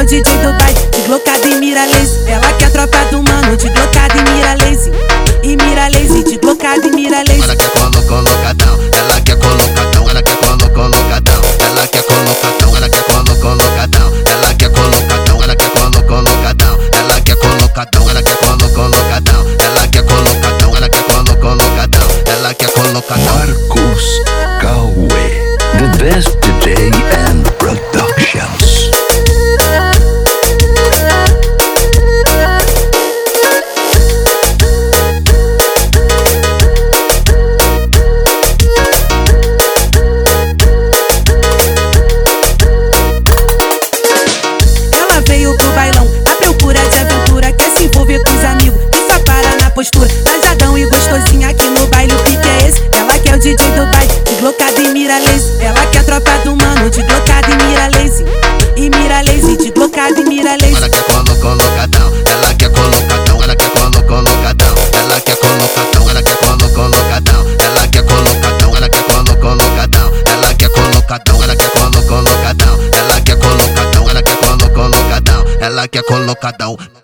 o DJ do baile, de glocada e mira lazy. Ela quer tropa do mano, de glocada e mira lazy. E mira lazy, de glocada e mira lazy. Ela quer colocadão, ela quer colocadão, ela quer colocadão, ela quer colocadão, ela quer colocadão, ela quer colocadão, ela quer colocadão, ela quer colocadão, ela quer colocadão, ela quer colocadão, ela quer colocadão, ela quer colocadão. Marcos Cauê, the best DJ and Productions. Veio pro bailão à procura de aventura, quer se envolver com os amigos e só para na postura. Trajadão e gostosinha aqui no baile, o pique é esse. Ela quer o DJ do baile, de glocada e mira lazy. Ela quer tropa do mano, de glocada e mira lazy. E mira lazy, de glocada e mira lazy. Ela quer colocadão, ela quer colocadão, ela quer colocadão, ela quer colocadão, ela quer colocadão, ela quer colocadão, ela quer colocadão, ela quer colocadão, ela quer colocadão, ela quer colocadão, ela quer colocadão, ela quer colocadão.